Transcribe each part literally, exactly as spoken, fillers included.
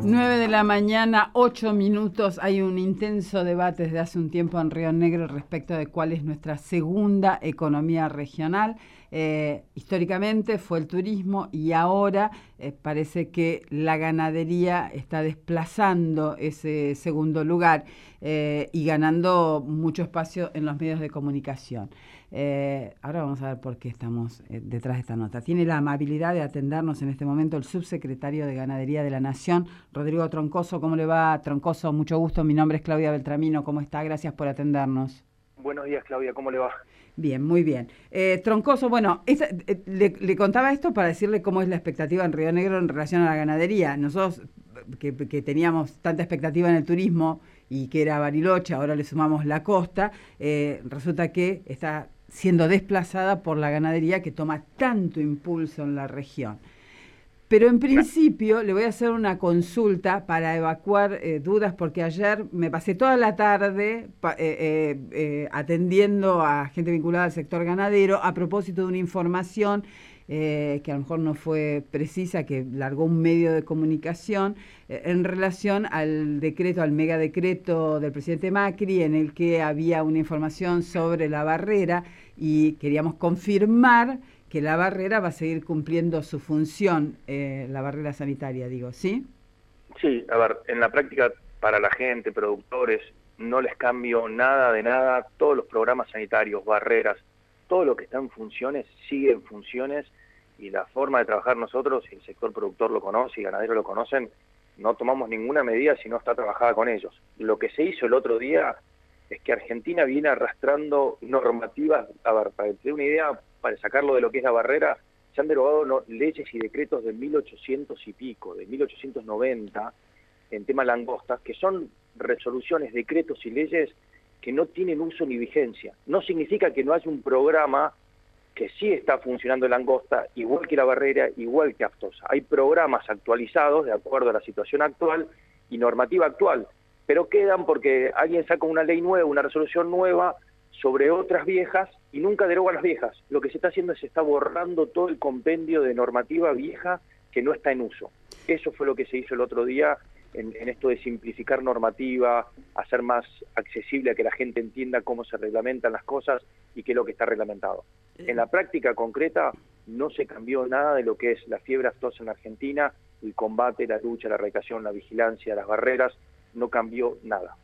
nueve de la mañana, ocho minutos. Hay un intenso debate desde hace un tiempo en Río Negro respecto de cuál es nuestra segunda economía regional. Eh, históricamente fue el turismo y ahora eh, parece que la ganadería está desplazando ese segundo lugar eh, y ganando mucho espacio en los medios de comunicación. Eh, ahora vamos a ver por qué estamos eh, detrás de esta nota. Tiene la amabilidad de atendernos en este momento el subsecretario de Ganadería de la Nación, Rodrigo Troncoso. ¿Cómo le va, Troncoso? Mucho gusto. Mi nombre es Claudia Beltramino. ¿Cómo está? Gracias por atendernos. Buenos días, Claudia. ¿Cómo le va? Bien, muy bien. Eh, Troncoso, bueno, esta, eh, le, le contaba esto para decirle cómo es la expectativa en Río Negro en relación a la ganadería. Nosotros, que, que teníamos tanta expectativa en el turismo y que era Bariloche, ahora le sumamos la costa, eh, resulta que está siendo desplazada por la ganadería que toma tanto impulso en la región. Pero en principio le voy a hacer una consulta para evacuar eh, dudas, porque ayer me pasé toda la tarde pa, eh, eh, eh, atendiendo a gente vinculada al sector ganadero a propósito de una información eh, que a lo mejor no fue precisa, que largó un medio de comunicación eh, en relación al decreto, al megadecreto del presidente Macri, en el que había una información sobre la barrera y queríamos confirmar que la barrera va a seguir cumpliendo su función, eh, la barrera sanitaria, digo, ¿sí? Sí, a ver, en la práctica para la gente, productores, no les cambio nada de nada, todos los programas sanitarios, barreras, todo lo que está en funciones, sigue en funciones, y la forma de trabajar nosotros, y el sector productor lo conoce y ganaderos lo conocen, no tomamos ninguna medida si no está trabajada con ellos. Lo que se hizo el otro día es que Argentina viene arrastrando normativas, a ver, para que te dé una idea, para sacarlo de lo que es la barrera, se han derogado no, leyes y decretos de mil ochocientos y pico, de mil ochocientos noventa, en tema langostas, que son resoluciones, decretos y leyes que no tienen uso ni vigencia. No significa que no haya un programa que sí está funcionando en langosta, igual que la barrera, igual que aftosa. Hay programas actualizados de acuerdo a la situación actual y normativa actual, pero quedan porque alguien saca una ley nueva, una resolución nueva sobre otras viejas y nunca deroga las viejas. Lo que se está haciendo es se está borrando todo el compendio de normativa vieja que no está en uso. Eso fue lo que se hizo el otro día en, en esto de simplificar normativa, hacer más accesible a que la gente entienda cómo se reglamentan las cosas y qué es lo que está reglamentado. En la práctica concreta no se cambió nada de lo que es la fiebre aftosa en la Argentina, el combate, la lucha, la erradicación, la vigilancia, las barreras, no cambió nada.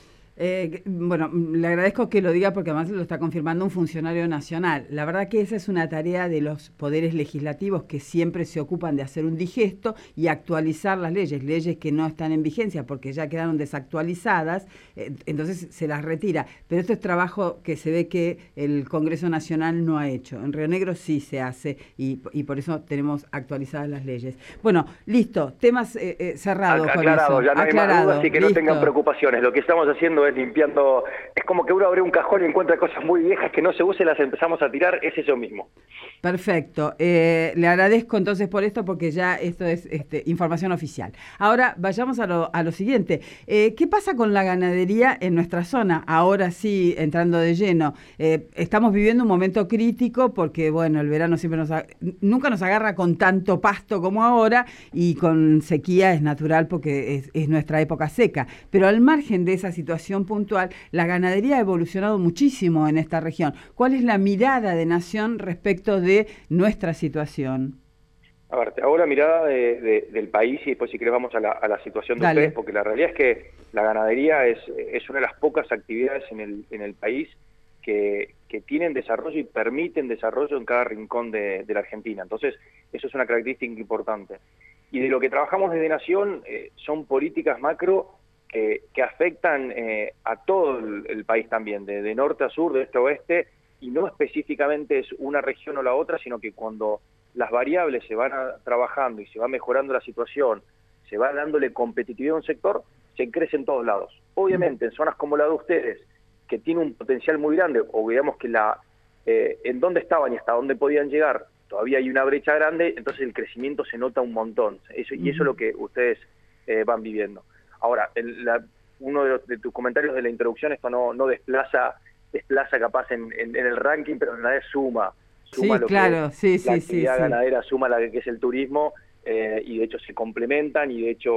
Eh, bueno, le agradezco que lo diga porque además lo está confirmando un funcionario nacional. La verdad que esa es una tarea de los poderes legislativos que siempre se ocupan de hacer un digesto y actualizar las leyes, leyes que no están en vigencia porque ya quedaron desactualizadas, eh, entonces se las retira. Pero esto es trabajo que se ve que el Congreso Nacional no ha hecho. En Río Negro sí se hace y, y por eso tenemos actualizadas las leyes. Bueno, listo, temas eh, eh, cerrados. Aclarado, con eso. Ya no Aclarado, hay más dudas, así que listo. no tengan preocupaciones. Lo que estamos haciendo es limpiando, es como que uno abre un cajón y encuentra cosas muy viejas que no se usen, las empezamos a tirar, es eso mismo. Perfecto, eh, le agradezco entonces por esto porque ya esto es este, información oficial. Ahora vayamos a lo, a lo siguiente, eh, ¿qué pasa con la ganadería en nuestra zona? Ahora sí, entrando de lleno, eh, estamos viviendo un momento crítico porque bueno, el verano siempre nos ha, nunca nos agarra con tanto pasto como ahora y con sequía es natural porque es, es nuestra época seca, pero al margen de esa situación puntual, la ganadería ha evolucionado muchísimo en esta región. ¿Cuál es la mirada de Nación respecto de nuestra situación? A ver, te hago la mirada de, de, del país y después si querés vamos a la, a la situación de Dale. ustedes, porque la realidad es que la ganadería es, es una de las pocas actividades en el, en el país que, que tienen desarrollo y permiten desarrollo en cada rincón de, de la Argentina. Entonces, eso es una característica importante. Y de lo que trabajamos desde Nación eh, son políticas macro que, que afectan eh, a todo el, el país también, de, de norte a sur, de este a oeste, y no específicamente es una región o la otra, sino que cuando las variables se van a, trabajando y se va mejorando la situación, se va dándole competitividad a un sector, se crece en todos lados. Obviamente, en zonas como la de ustedes, que tiene un potencial muy grande, o digamos que la eh, en dónde estaban y hasta dónde podían llegar, todavía hay una brecha grande, entonces el crecimiento se nota un montón. Eso, y eso es lo que ustedes eh, van viviendo. Ahora, el, la, uno de, los, de tus comentarios de la introducción, esto no, no desplaza... desplaza capaz en, en, en el ranking, pero en realidad suma, suma sí, lo claro, que sí, es la sí, actividad sí, ganadera, suma la que es el turismo, eh, y de hecho se complementan, y de hecho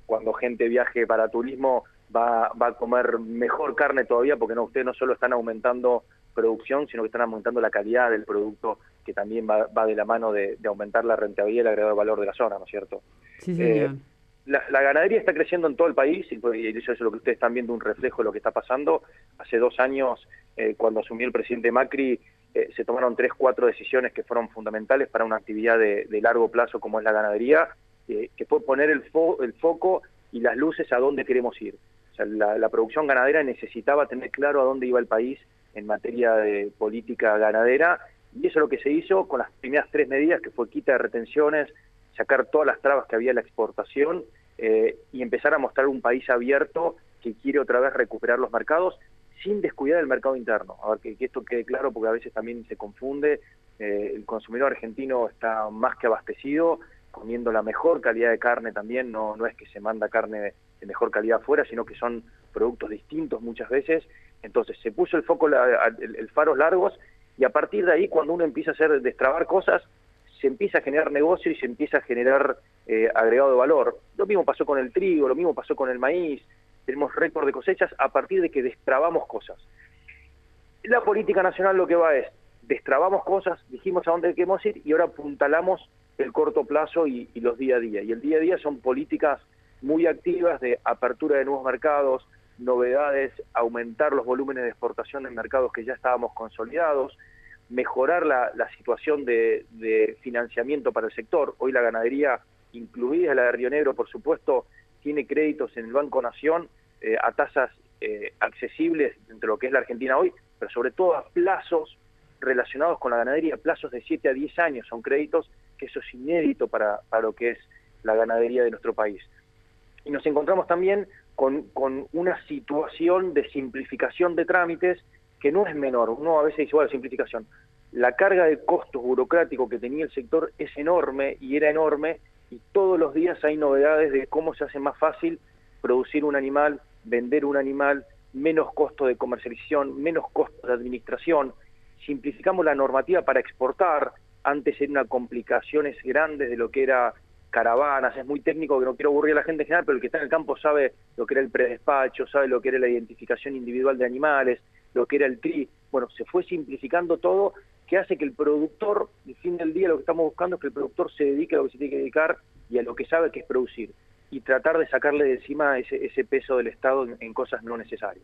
cuando gente viaje para turismo va, va a comer mejor carne todavía, porque no, ustedes no solo están aumentando producción, sino que están aumentando la calidad del producto, que también va, va de la mano de, de aumentar la rentabilidad y el agregado de valor de la zona, ¿no es cierto? Sí, señor. Eh, la, la ganadería está creciendo en todo el país, y eso es lo que ustedes están viendo, un reflejo de lo que está pasando. Hace dos años, eh, cuando asumió el presidente Macri, eh, se tomaron tres, cuatro decisiones que fueron fundamentales para una actividad de, de largo plazo como es la ganadería, eh, que fue poner el, fo el foco y las luces a dónde queremos ir. O sea, la, la producción ganadera necesitaba tener claro a dónde iba el país en materia de política ganadera, y eso es lo que se hizo con las primeras tres medidas, que fue quita de retenciones, sacar todas las trabas que había en la exportación, eh, y empezar a mostrar un país abierto que quiere otra vez recuperar los mercados sin descuidar el mercado interno. A ver, que, que esto quede claro, porque a veces también se confunde. Eh, el consumidor argentino está más que abastecido, comiendo la mejor calidad de carne también, no, no es que se manda carne de, de mejor calidad afuera, sino que son productos distintos muchas veces. Entonces se puso el foco, la, el, el faros largos, y a partir de ahí, cuando uno empieza a hacer destrabar cosas, se empieza a generar negocio y se empieza a generar eh, agregado de valor. Lo mismo pasó con el trigo, lo mismo pasó con el maíz, tenemos récord de cosechas a partir de que destrabamos cosas. La política nacional lo que va es, destrabamos cosas, dijimos a dónde queremos ir, y ahora apuntalamos el corto plazo y, y los día a día. Y el día a día son políticas muy activas de apertura de nuevos mercados, novedades, aumentar los volúmenes de exportación en mercados que ya estábamos consolidados, mejorar la, la situación de, de financiamiento para el sector. Hoy la ganadería, incluida la de Río Negro, por supuesto, tiene créditos en el Banco Nación eh, a tasas eh, accesibles entre lo que es la Argentina hoy, pero sobre todo a plazos relacionados con la ganadería, plazos de siete a diez años, son créditos que eso es inédito para, para lo que es la ganadería de nuestro país. Y nos encontramos también con, con una situación de simplificación de trámites que no es menor. Uno a veces dice, bueno, simplificación. La carga de costos burocráticos que tenía el sector es enorme y era enorme, y todos los días hay novedades de cómo se hace más fácil producir un animal, vender un animal, menos costo de comercialización, menos costo de administración. Simplificamos la normativa para exportar. Antes era una complicaciones grandes de lo que era caravanas, es muy técnico, que no quiero aburrir a la gente en general, pero el que está en el campo sabe lo que era el predespacho, sabe lo que era la identificación individual de animales, lo que era el T R I. Bueno, se fue simplificando todo, que hace que el productor, al fin del día lo que estamos buscando es que el productor se dedique a lo que se tiene que dedicar y a lo que sabe, que es producir, y tratar de sacarle de encima ese, ese peso del Estado en, en cosas no necesarias.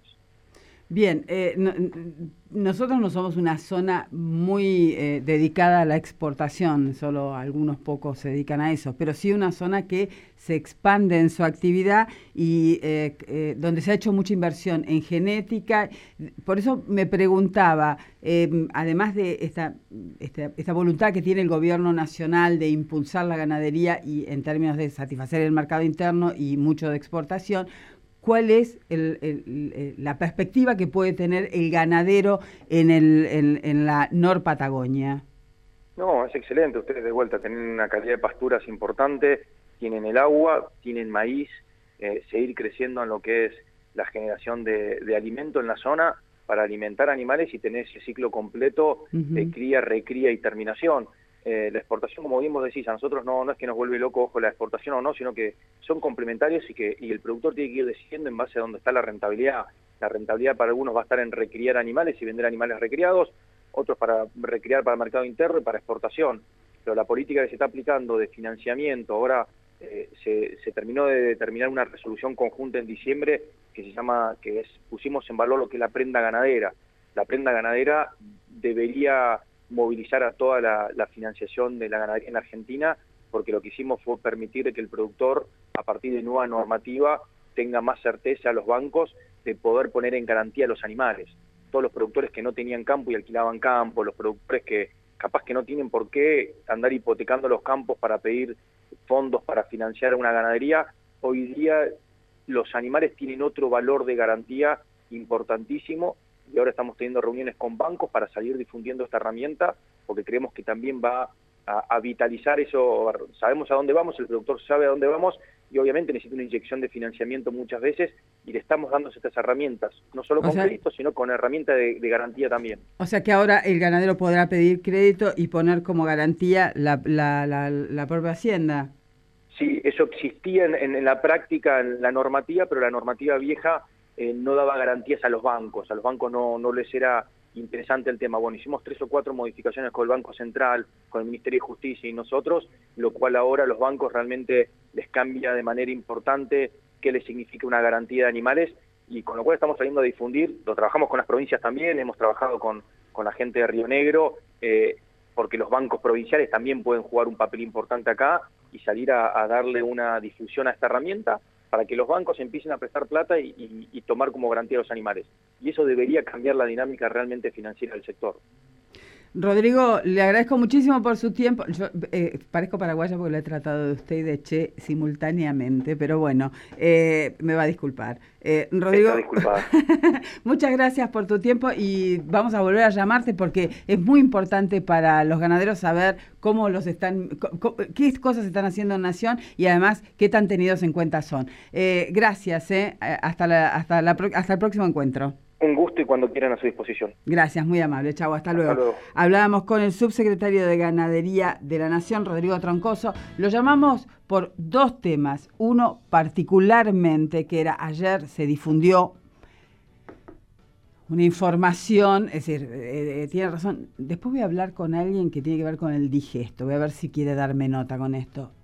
Bien, eh, no, nosotros no somos una zona muy eh, dedicada a la exportación, solo algunos pocos se dedican a eso, pero sí una zona que se expande en su actividad y eh, eh, donde se ha hecho mucha inversión en genética. Por eso me preguntaba, eh, además de esta, esta, esta voluntad que tiene el gobierno nacional de impulsar la ganadería y en términos de satisfacer el mercado interno y mucho de exportación, ¿cuál es el, el, el, la perspectiva que puede tener el ganadero en, el, en, en la Nor Patagonia? No, es excelente. Ustedes de vuelta tienen una calidad de pasturas importante, tienen el agua, tienen maíz, eh, seguir creciendo en lo que es la generación de, de alimento en la zona para alimentar animales y tener ese ciclo completo uh-huh. de cría, recría y terminación. Eh, la exportación, como bien vos decís, a nosotros no, no es que nos vuelve loco, ojo, la exportación o no, sino que son complementarios y que y el productor tiene que ir decidiendo en base a dónde está la rentabilidad. La rentabilidad para algunos va a estar en recriar animales y vender animales recriados, otros para recriar para el mercado interno y para exportación. Pero la política que se está aplicando de financiamiento, ahora eh, se, se terminó de determinar una resolución conjunta en diciembre que se llama, que es, pusimos en valor lo que es la prenda ganadera. La prenda ganadera debería movilizar a toda la, la financiación de la ganadería en Argentina, porque lo que hicimos fue permitir que el productor, a partir de nueva normativa, tenga más certeza a los bancos de poder poner en garantía a los animales. Todos los productores que no tenían campo y alquilaban campo, los productores que capaz que no tienen por qué andar hipotecando los campos para pedir fondos para financiar una ganadería, hoy día los animales tienen otro valor de garantía importantísimo, y ahora estamos teniendo reuniones con bancos para seguir difundiendo esta herramienta, porque creemos que también va a, a vitalizar eso. Sabemos a dónde vamos, el productor sabe a dónde vamos, y obviamente necesita una inyección de financiamiento muchas veces, y le estamos dando estas herramientas, no solo con o sea, crédito, sino con herramienta de, de garantía también. O sea que ahora el ganadero podrá pedir crédito y poner como garantía la, la, la, la propia hacienda. Sí, eso existía en, en, en la práctica, en la normativa, pero la normativa vieja eh, no daba garantías a los bancos. A los bancos no, no les era interesante el tema. Bueno, hicimos tres o cuatro modificaciones con el Banco Central, con el Ministerio de Justicia y nosotros, lo cual ahora a los bancos realmente les cambia de manera importante qué les significa una garantía de animales, y con lo cual estamos saliendo a difundir. Lo trabajamos con las provincias también, hemos trabajado con, con la gente de Río Negro, eh, porque los bancos provinciales también pueden jugar un papel importante acá y salir a, a darle una difusión a esta herramienta para que los bancos empiecen a prestar plata y, y, y tomar como garantía a los animales. Y eso debería cambiar la dinámica realmente financiera del sector. Rodrigo, le agradezco muchísimo por su tiempo. Yo eh, parezco paraguaya porque lo he tratado de usted y de Che simultáneamente, pero bueno, eh, me va a disculpar. Eh, Rodrigo, muchas gracias por tu tiempo y vamos a volver a llamarte porque es muy importante para los ganaderos saber cómo los están, qué cosas están haciendo en Nación y además qué tan tenidos en cuenta son. Eh, gracias, eh, hasta, la, hasta, la, hasta el próximo encuentro. Un gusto y cuando quieran a su disposición. Gracias, muy amable. Chau, hasta, hasta luego. luego. Hablábamos con el subsecretario de Ganadería de la Nación, Rodrigo Troncoso. Lo llamamos por dos temas. Uno particularmente, que era ayer se difundió una información, es decir, eh, eh, tiene razón. Después voy a hablar con alguien que tiene que ver con el digesto. Voy a ver si quiere darme nota con esto.